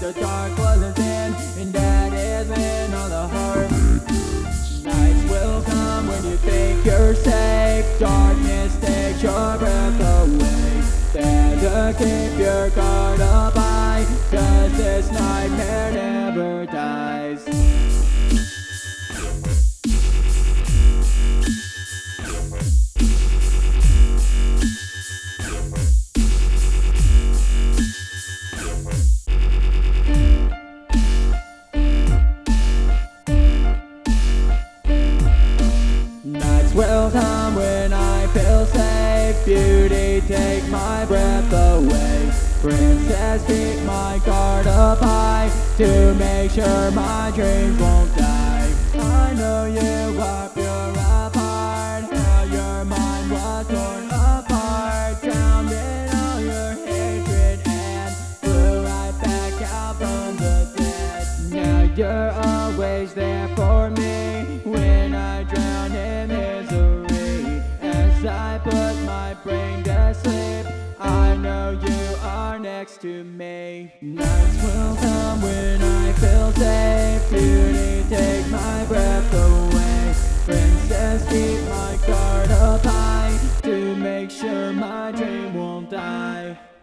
the dark closes in, and that is when all the harm. Nights will come when you think you're safe. Darkness takes your breath away. Better keep your guard up high, 'cause this nightmare never dies. Nights will come when I feel safe. Beauty, take my breath away. Princess, keep my guard up high, to make sure my dreams won't die. I know you are pure of heart, how your mind was torn apart, drowned in all your hatred and flew right back out from the dead. Now you're always there for me when I drown in misery. As I put my brain to sleep, I know you are next to me. Nights will come when I feel safe. Beauty, take my breath away. Princess, keep my guard up high, to make sure my dream won't die.